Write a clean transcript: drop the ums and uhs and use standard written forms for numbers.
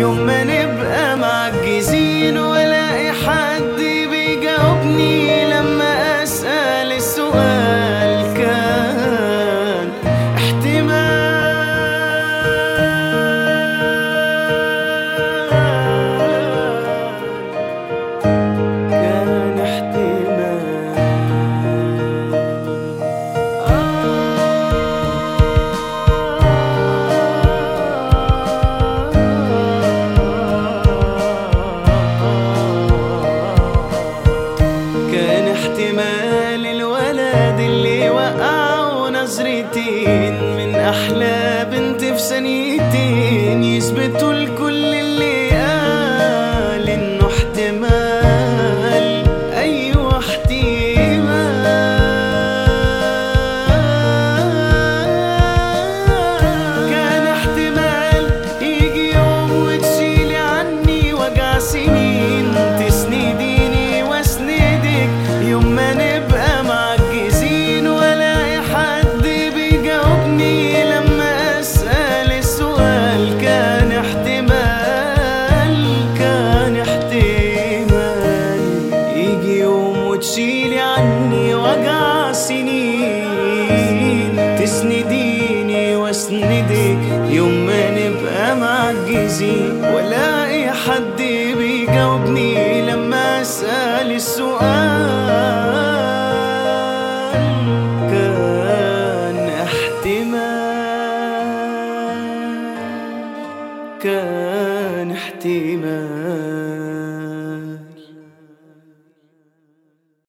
يوم ما نبقى معجزين والاقي حد بيجاوبني لما اسأل السؤال كان احتمال الولد اللي وقعوا نظرتين من أحلى بنت في ثانيتين يثبتوا لكل اللي قال إنه احتمال. أيوة احتمال. كان احتمال يجي يوم وتشيلي عني وجع سنين تسنديني واسندك يوم ما نبقى معجزين والاقي حد بيجاوبني لما اسأل السؤال كان احتمال. كان احتمال يجي يوم وتشيلي عني وجع سنين تسنديني واسندك يوم ما نبقى معجزين والاقي حد بيجاوبني لما اسأل السؤال كان احتمال. كان احتمال.